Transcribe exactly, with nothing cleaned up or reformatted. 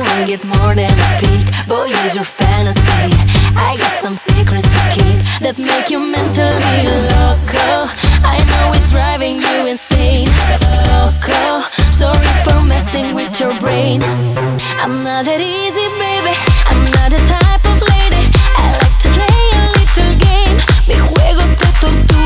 won't get more than a peek. Boy, use your fantasy. I got some secrets to keep that make you mentally loco. I know it's driving you insane, loco. Sorry for messing with your brain. I'm not that easy, baby. I'm not the type of lady. I like to play a little game. Mi juego te tortura.